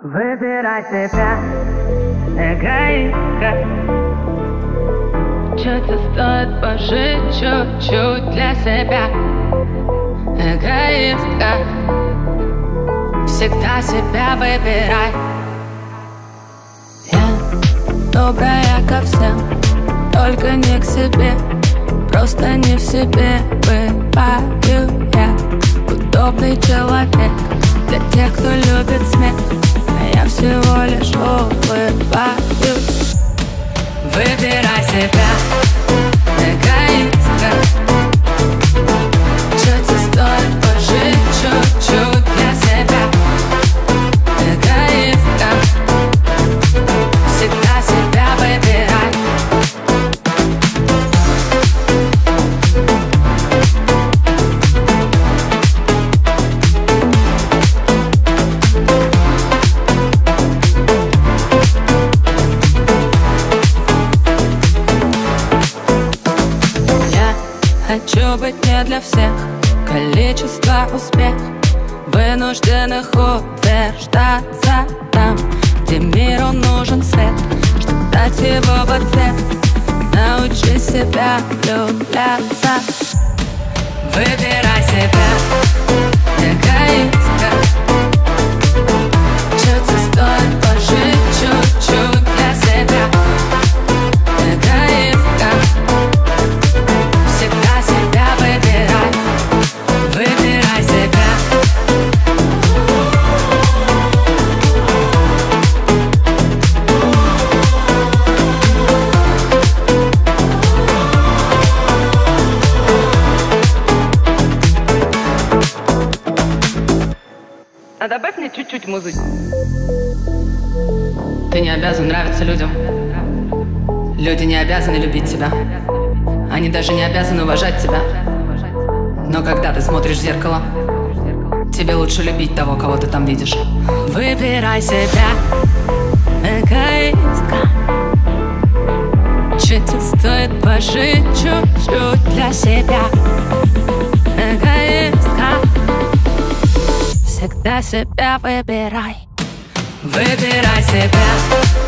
Выбирай себя, эгоистка. Чё-то стоит пожить чуть-чуть для себя. Эгоистка. Всегда себя выбирай. Я добрая ко всем, только не к себе. Просто не в себе бываю я. Удобный человек для тех, кто любит смех, а я всего лишь улыбаюсь. Выбирай себя, эгоистка. Чё-то стоит пожить чуть-чуть для себя. Эгоистка. Всегда себя выбирай. Хочу быть не для всех, количество успех вынужденных утверждаться там, где миру нужен свет, чтобы дать его в ответ. Научи себя влюбляться. Выбирай себя, эгоистка. Чё-то стоит пожить чуть-чуть для себя. Эгоистка. Всегда себя выбирай. Выбирай себя. А добавь мне чуть-чуть музыки. Ты не обязан нравиться людям. Люди не обязаны любить тебя. Они даже не обязаны уважать тебя. Но когда ты смотришь в зеркало, тебе лучше любить того, кого ты там видишь. Выбирай себя, эгоистка. Чуть стоит пожить чуть-чуть для себя. Эгоистка. Всегда себя выбирай. Выбирай себя.